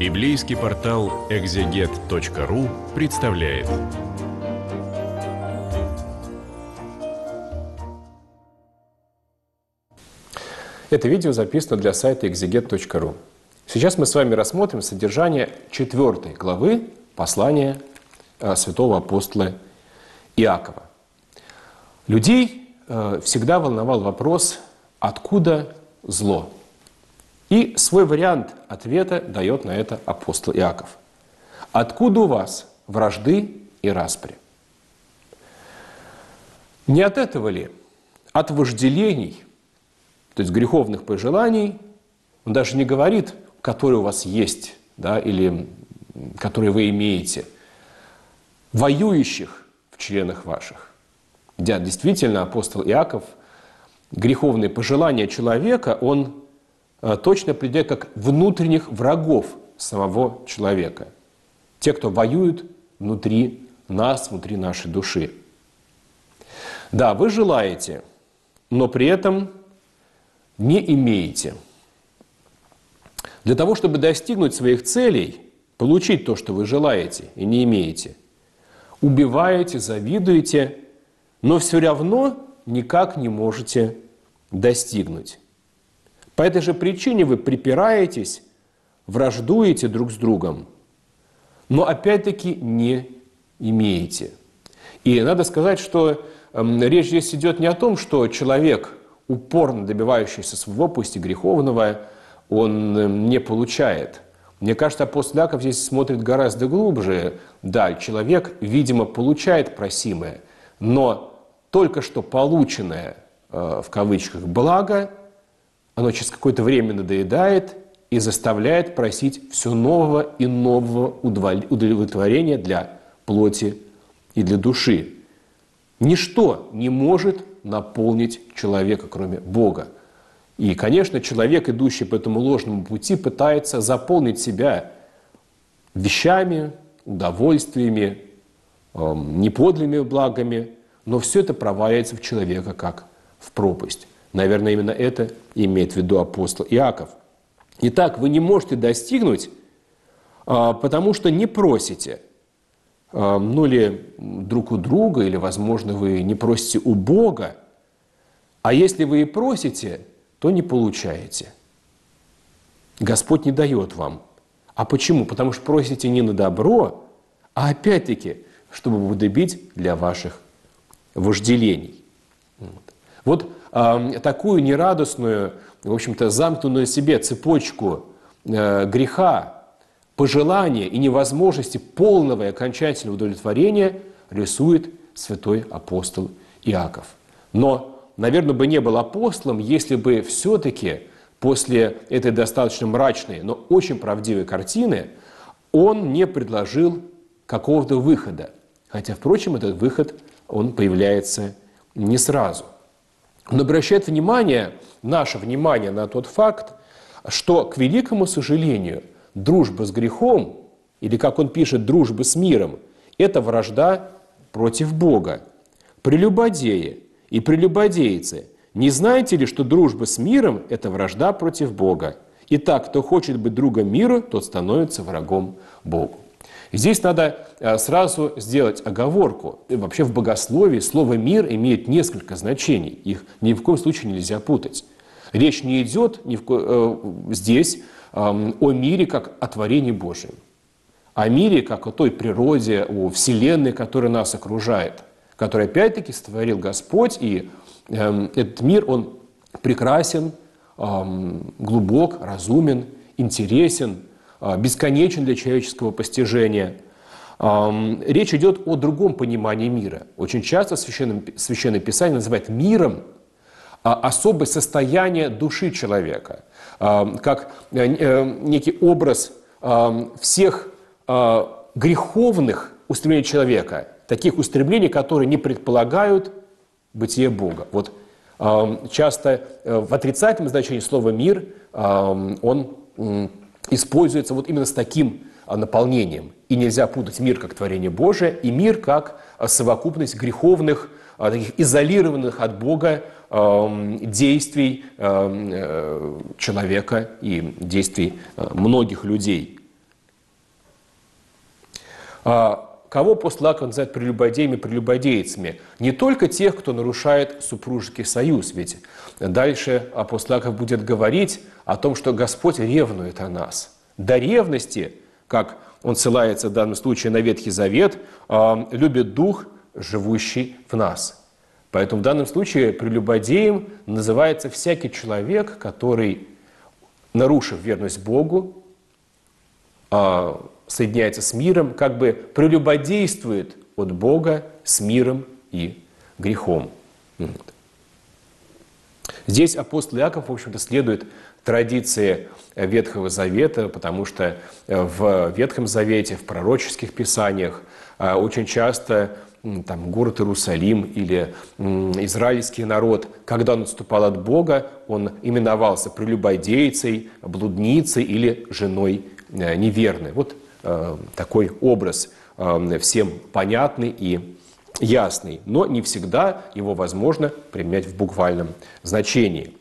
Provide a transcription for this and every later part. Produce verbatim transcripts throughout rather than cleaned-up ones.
Библейский портал экзегет точка ру представляет. Это видео записано для сайта экзегет точка ру. Сейчас мы с вами рассмотрим содержание четвертой главы послания святого апостола Иакова. Людей всегда волновал вопрос, откуда зло? И свой вариант ответа дает на это апостол Иаков. Откуда у вас вражды и распри? Не от этого ли? От вожделений, то есть греховных пожеланий, он даже не говорит, которые у вас есть, да, или которые вы имеете, воюющих в членах ваших. Да, действительно, апостол Иаков греховные пожелания человека, он точно определяет как внутренних врагов самого человека. Те, кто воюют внутри нас, внутри нашей души. Да, вы желаете, но при этом не имеете. Для того, чтобы достигнуть своих целей, получить то, что вы желаете и не имеете, убиваете, завидуете, но все равно никак не можете достигнуть. По этой же причине вы припираетесь, враждуете друг с другом, но опять-таки не имеете. И надо сказать, что э, речь здесь идет не о том, что человек, упорно добивающийся своего, пусть и греховного, он э, не получает. Мне кажется, апостол Иаков здесь смотрит гораздо глубже. Да, человек, видимо, получает просимое, но только что полученное, э, в кавычках, благо, оно через какое-то время надоедает и заставляет просить все нового и нового удовлетворения для плоти и для души. Ничто не может наполнить человека, кроме Бога. И, конечно, человек, идущий по этому ложному пути, пытается заполнить себя вещами, удовольствиями, э, неподлинными благами, но все это проваливается в человека, как в пропасть. Наверное, именно это имеет в виду апостол Иаков. Итак, вы не можете достигнуть, потому что не просите, ну ли друг у друга, или, возможно, вы не просите у Бога, а если вы и просите, то не получаете. Господь не дает вам. А почему? Потому что просите не на добро, а опять-таки, чтобы употребить для ваших вожделений. Вот. Вот э, такую нерадостную, в общем-то, замкнутую себе цепочку э, греха, пожелания и невозможности полного и окончательного удовлетворения рисует святой апостол Иаков. Но, наверное, бы не был апостолом, если бы все-таки после этой достаточно мрачной, но очень правдивой картины он не предложил какого-то выхода. Хотя, впрочем, этот выход, он появляется не сразу. Он обращает внимание, наше внимание на тот факт, что, к великому сожалению, дружба с грехом, или, как он пишет, дружба с миром, это вражда против Бога. Прелюбодеи и прелюбодейцы, не знаете ли, что дружба с миром – это вражда против Бога? Итак, кто хочет быть другом миру, тот становится врагом Богу. Здесь надо сразу сделать оговорку. Вообще в богословии слово «мир» имеет несколько значений. Их ни в коем случае нельзя путать. Речь не идет ни в ко... э, здесь э, о мире как о творении Божьем. О мире как о той природе, о вселенной, которая нас окружает. Которую опять-таки сотворил Господь. И э, этот мир, он прекрасен, э, глубок, разумен, интересен, бесконечен для человеческого постижения. Речь идет о другом понимании мира. Очень часто Священное, Священное Писание называет миром особое состояние души человека, как некий образ всех греховных устремлений человека, таких устремлений, которые не предполагают бытие Бога. Вот часто в отрицательном значении слова «мир» он используется вот именно с таким наполнением. И нельзя путать мир как творение Божие и мир как совокупность греховных, таких изолированных от Бога действий человека и действий многих людей. Кого апостол Иаков называет прелюбодеями, прелюбодейцами? Не только тех, кто нарушает супружеский союз, ведь дальше апостол Иаков будет говорить о том, что Господь ревнует о нас. До ревности, как он ссылается в данном случае на Ветхий Завет, любит Дух, живущий в нас. Поэтому в данном случае прелюбодеем называется всякий человек, который, нарушив верность Богу, соединяется с миром, как бы прелюбодействует от Бога с миром и грехом. Здесь апостол Иаков, в общем-то, следует традиции Ветхого Завета, потому что в Ветхом Завете, в пророческих писаниях очень часто там, город Иерусалим или израильский народ, когда он отступал от Бога, он именовался прелюбодейцей, блудницей или женой неверной. Вот такой образ всем понятный и ясный, но не всегда его возможно применять в буквальном значении.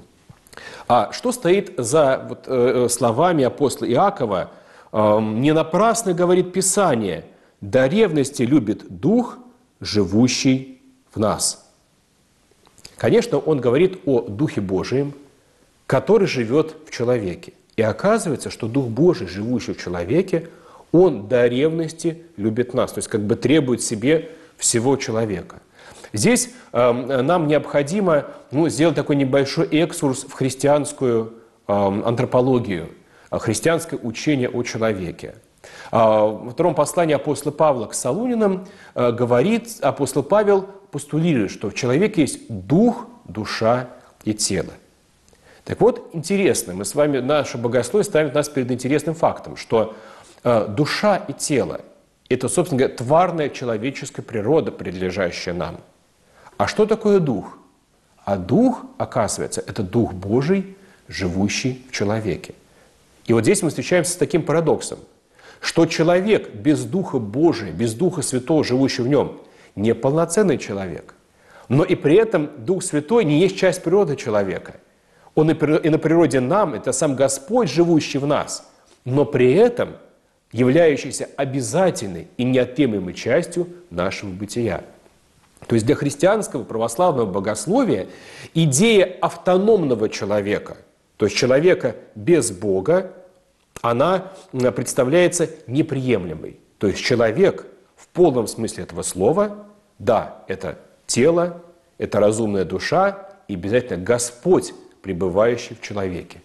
А что стоит за вот, словами апостола Иакова? «Не напрасно, говорит Писание, до ревности любит Дух, живущий в нас». Конечно, он говорит о Духе Божием, который живет в человеке. И оказывается, что Дух Божий, живущий в человеке, он до ревности любит нас, то есть как бы требует себе всего человека. Здесь э, нам необходимо ну, сделать такой небольшой экскурс в христианскую э, антропологию, христианское учение о человеке. Э, во втором послании апостола Павла к Солунянам э, говорит, апостол Павел постулирует, что в человеке есть дух, душа и тело. Так вот, интересно, мы с вами, наше богословие ставит нас перед интересным фактом, что э, душа и тело – это, собственно говоря, тварная человеческая природа, принадлежащая нам. А что такое дух? А дух, оказывается, это Дух Божий, живущий в человеке. И вот здесь мы встречаемся с таким парадоксом, что человек без Духа Божия, без Духа Святого, живущего в нем, не полноценный человек. Но и при этом Дух Святой не есть часть природы человека. Он и на природе нам, это сам Господь, живущий в нас, но при этом являющийся обязательной и неотъемлемой частью нашего бытия. То есть для христианского православного богословия идея автономного человека, то есть человека без Бога, она представляется неприемлемой. То есть человек в полном смысле этого слова, да, это тело, это разумная душа и обязательно Господь, пребывающий в человеке.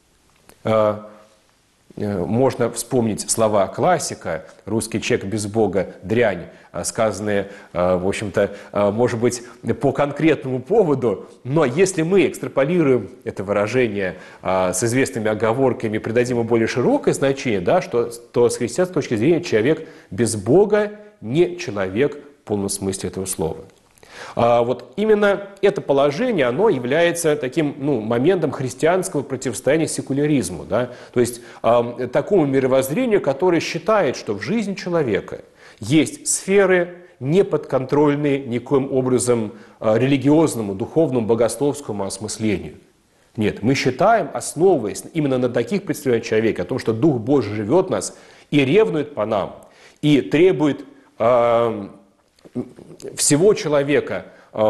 Можно вспомнить слова классика «русский человек без Бога – дрянь», сказанные, в общем-то, может быть, по конкретному поводу, но если мы экстраполируем это выражение с известными оговорками, придадим ему более широкое значение, да, что, то с христианской точки зрения человек без Бога не человек в полном смысле этого слова. Вот именно это положение, оно является таким ну, моментом христианского противостояния секуляризму. Да? То есть э, такому мировоззрению, которое считает, что в жизни человека есть сферы, не подконтрольные никоим образом э, религиозному, духовному, богословскому осмыслению. Нет, мы считаем, основываясь именно на таких представлениях человека, о том, что Дух Божий живет в нас и ревнует по нам, и требует э, всего человека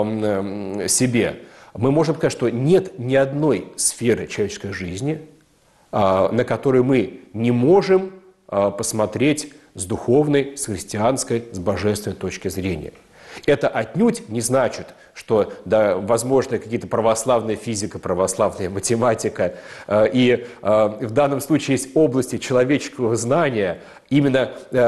э, себе, мы можем сказать, что нет ни одной сферы человеческой жизни, э, на которую мы не можем э, посмотреть с духовной, с христианской, с божественной точки зрения. Это отнюдь не значит, что да, возможно какие-то православная физика, православная математика, э, и э, в данном случае есть области человеческого знания, именно э,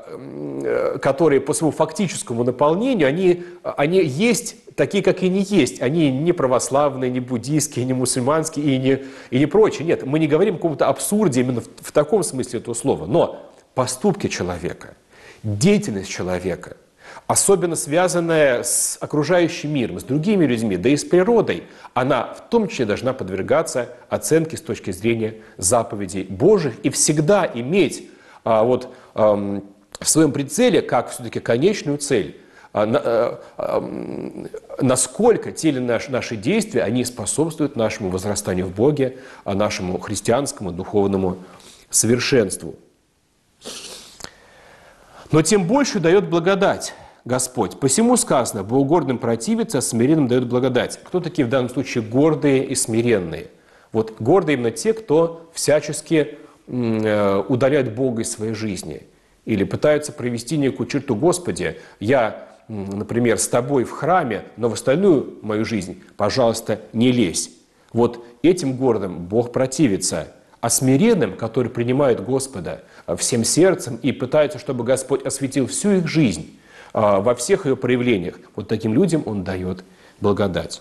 э, которые по своему фактическому наполнению, они, они есть такие, как и не есть. Они не православные, не буддийские, не мусульманские и не, и не прочие. Нет, мы не говорим о каком-то абсурде именно в, в таком смысле этого слова. Но поступки человека, деятельность человека, особенно связанная с окружающим миром, с другими людьми, да и с природой, она в том числе должна подвергаться оценке с точки зрения заповедей Божьих и всегда иметь а, вот, а, в своем прицеле, как все-таки конечную цель, а, а, а, насколько те или наши, наши действия, они способствуют нашему возрастанию в Боге, а нашему христианскому духовному совершенству. Но тем больше дает благодать Господь. Посему сказано, богогордым противится, а смиренным дает благодать. Кто такие в данном случае гордые и смиренные? Вот гордые именно те, кто всячески удаляет Бога из своей жизни. Или пытаются провести некую черту: Господи, я, например, с тобой в храме, но в остальную мою жизнь, пожалуйста, не лезь. Вот этим гордым Бог противится. А смиренным, которые принимают Господа всем сердцем и пытаются, чтобы Господь осветил всю их жизнь во всех ее проявлениях, вот таким людям Он дает благодать.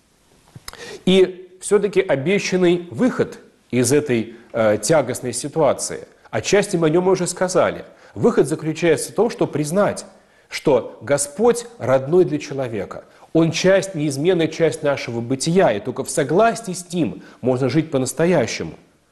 И все-таки обещанный выход из этой э, тягостной ситуации, отчасти мы о нем уже сказали. Выход заключается в том, что признать, что Господь родной для человека. Он часть, неизменная часть нашего бытия, и только в согласии с Ним можно жить по-настоящему.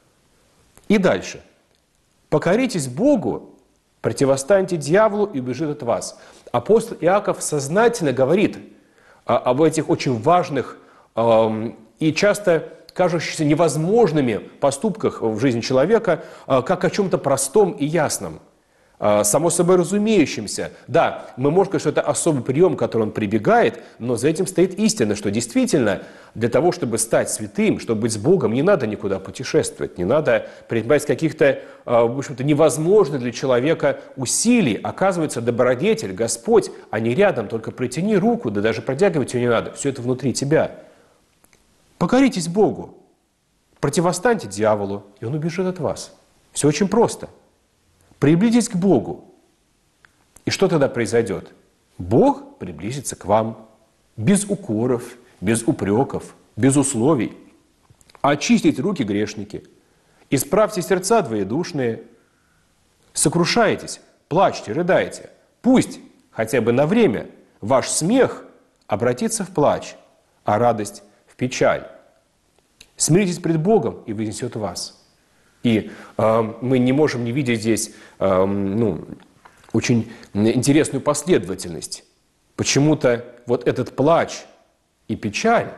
И дальше. «Покоритесь Богу, противостаньте дьяволу, и убежит от вас». Апостол Иаков сознательно говорит об этих очень важных э, и часто кажущихся невозможными поступках в жизни человека, э, как о чем-то простом и ясном, э, само собой разумеющемся. Да, мы можем сказать, что это особый прием, к которому он прибегает, но за этим стоит истина, что действительно для того, чтобы стать святым, чтобы быть с Богом, не надо никуда путешествовать, не надо предпринимать каких-то, в общем-то, невозможных для человека усилий. Оказывается, добродетель, Господь, они рядом, только протяни руку, да даже протягивать ее не надо, все это внутри тебя. Покоритесь Богу, противостаньте дьяволу, и он убежит от вас. Все очень просто. Приблизитесь к Богу. И что тогда произойдет? Бог приблизится к вам без укоров, без упреков, без условий. Очистите руки, грешники, исправьте сердца двоедушные, сокрушайтесь, плачьте, рыдайте. Пусть хотя бы на время ваш смех обратится в плач, а радость в печаль. Смиритесь пред Богом, и вознесет вас. И э, мы не можем не видеть здесь э, ну, очень интересную последовательность. Почему-то вот этот плач и печаль,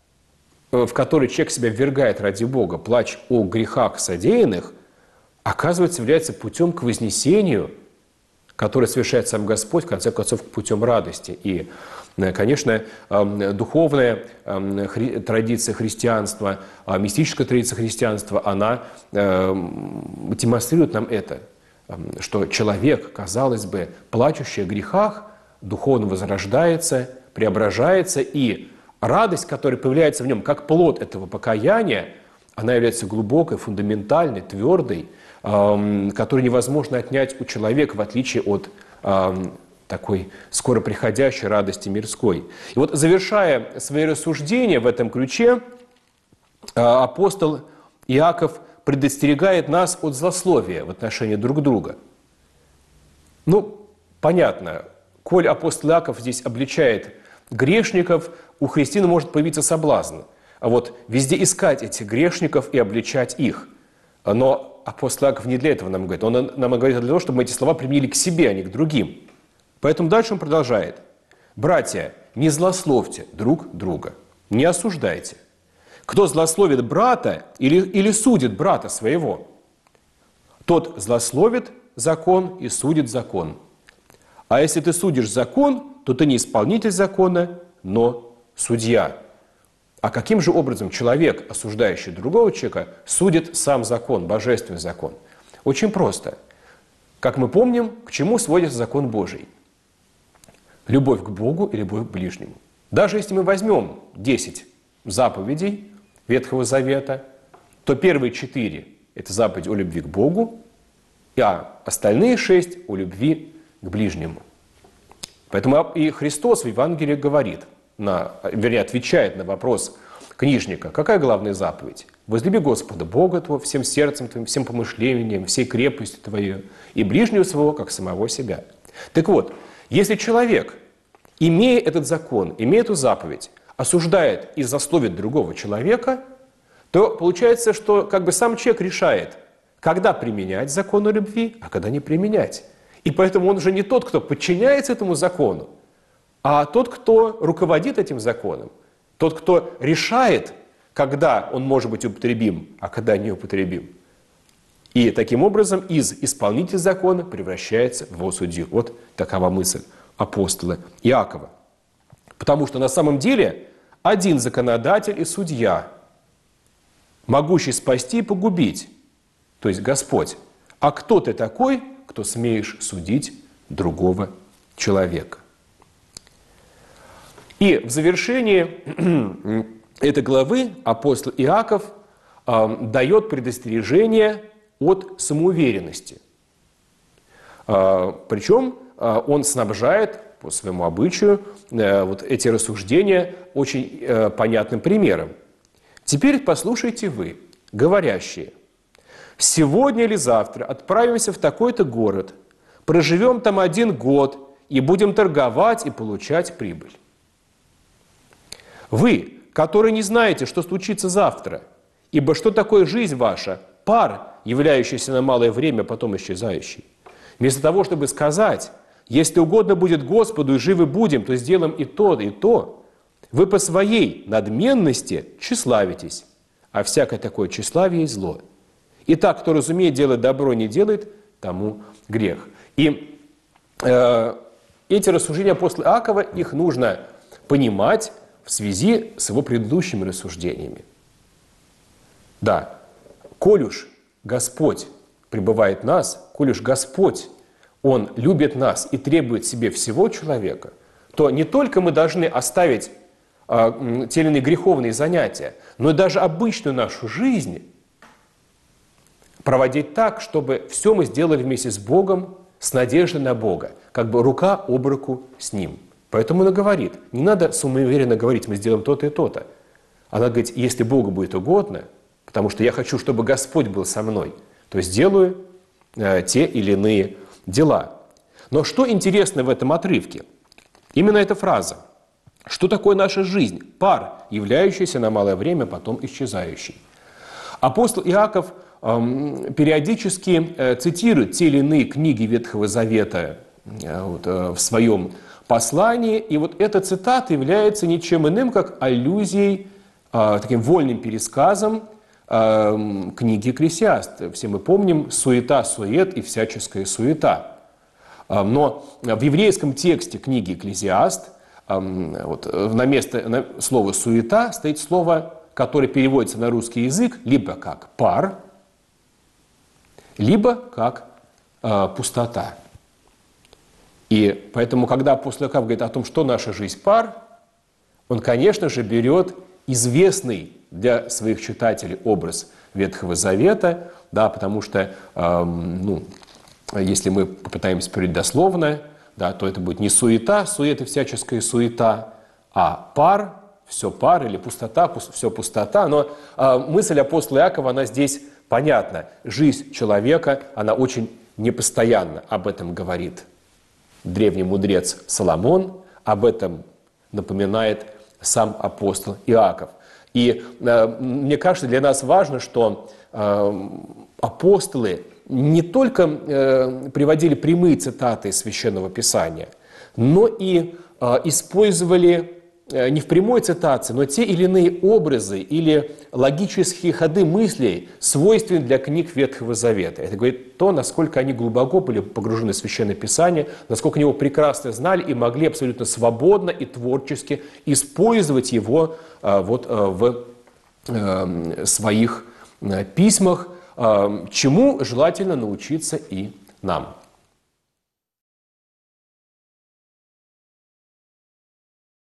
в который человек себя ввергает ради Бога, плач о грехах содеянных, оказывается, является путем к вознесению, который совершает сам Господь, в конце концов, путем радости. И, конечно, духовная традиция христианства, мистическая традиция христианства, она демонстрирует нам это, что человек, казалось бы, плачущий о грехах, духовно возрождается, преображается, и радость, которая появляется в нем как плод этого покаяния, она является глубокой, фундаментальной, твердой, э, которую невозможно отнять у человека, в отличие от э, такой скоро приходящей радости мирской. И вот, завершая свои рассуждения в этом ключе, э, апостол Иаков предостерегает нас от злословия в отношении друг друга. Ну, понятно, коль апостол Иаков здесь обличает грешников, у христиан может появиться соблазн. А вот везде искать этих грешников и обличать их. Но апостол Иаков не для этого нам говорит. Он нам говорит для того, чтобы мы эти слова применили к себе, а не к другим. Поэтому дальше он продолжает. «Братья, не злословьте друг друга, не осуждайте. Кто злословит брата или, или судит брата своего, тот злословит закон и судит закон. А если ты судишь закон, то ты не исполнитель закона, но судья». А каким же образом человек, осуждающий другого человека, судит сам закон, божественный закон? Очень просто. Как мы помним, к чему сводится закон Божий? Любовь к Богу и любовь к ближнему. Даже если мы возьмем десять заповедей Ветхого Завета, то первые четыре – это заповедь о любви к Богу, а остальные шесть – о любви к ближнему. Поэтому и Христос в Евангелии говорит, на, вернее, отвечает на вопрос книжника, какая главная заповедь? Возлюби Господа Бога твоего всем сердцем твоим, всем помышлением, всей крепостью твоей, и ближнего своего, как самого себя. Так вот, если человек, имея этот закон, имея эту заповедь, осуждает и злословит другого человека, то получается, что как бы сам человек решает, когда применять закон о любви, а когда не применять. И поэтому он уже не тот, кто подчиняется этому закону, а тот, кто руководит этим законом, тот, кто решает, когда он может быть употребим, а когда неупотребим. И таким образом из исполнителя закона превращается в его судью. Вот такова мысль апостола Иакова. Потому что на самом деле один законодатель и судья, могущий спасти и погубить, то есть Господь. А кто ты такой, кто смеешь судить другого человека? И в завершении этой главы апостол Иаков э, дает предостережение от самоуверенности. Э, причем э, он снабжает по своему обычаю э, вот эти рассуждения очень э, понятным примером. «Теперь послушайте вы, говорящие, сегодня или завтра отправимся в такой-то город, проживем там один год и будем торговать и получать прибыль. Вы, которые не знаете, что случится завтра, ибо что такое жизнь ваша? Пар, являющийся на малое время, потом исчезающий. Вместо того, чтобы сказать, если угодно будет Господу и живы будем, то сделаем и то, и то, вы по своей надменности тщеславитесь, а всякое такое тщеславие есть зло. Итак, кто разумеет делать добро, не делает, тому грех». И э, эти рассуждения апостола Иакова, их нужно понимать в связи с его предыдущими рассуждениями. Да, коль уж Господь пребывает в нас, коль уж Господь, Он любит нас и требует себе всего человека, то не только мы должны оставить э, те или иные греховные занятия, но и даже обычную нашу жизнь проводить так, чтобы все мы сделали вместе с Богом, с надеждой на Бога, как бы рука об руку с Ним. Поэтому она говорит, не надо самоуверенно говорить, мы сделаем то-то и то-то. Она говорит, если Богу будет угодно, потому что я хочу, чтобы Господь был со мной, то сделаю э, те или иные дела. Но что интересно в этом отрывке? Именно эта фраза. Что такое наша жизнь? Пар, являющийся на малое время, потом исчезающий. Апостол Иаков э, периодически э, цитирует те или иные книги Ветхого Завета э, вот, э, в своем послании. И вот эта цитата является ничем иным, как аллюзией, э, таким вольным пересказом э, книги «Экклесиаст». Все мы помним «суета, сует и всяческая суета». Э, но в еврейском тексте книги «Экклесиаст» э, вот, на место на слова «суета» стоит слово, которое переводится на русский язык либо как «пар», либо как э, «пустота». И поэтому, когда апостол Иаков говорит о том, что наша жизнь пар, он, конечно же, берет известный для своих читателей образ Ветхого Завета, да, потому что, э, ну, если мы попытаемся перевести дословно, да, то это будет не суета, суета всяческая суета, а пар, все пар или пустота, все пустота. Но э, мысль апостола Иакова, она здесь понятна. Жизнь человека, она очень непостоянна, об этом говорит древний мудрец Соломон, об этом напоминает сам апостол Иаков. И э, мне кажется, для нас важно, что э, апостолы не только э, приводили прямые цитаты из Священного Писания, но и э, использовали э, не в прямой цитации, но те или иные образы или логические ходы мыслей, свойственные для книг Ветхого Завета. Это говорит то, насколько они глубоко были погружены в Священное Писание, насколько они его прекрасно знали и могли абсолютно свободно и творчески использовать его э, вот, э, в э, своих э, письмах, чему желательно научиться и нам.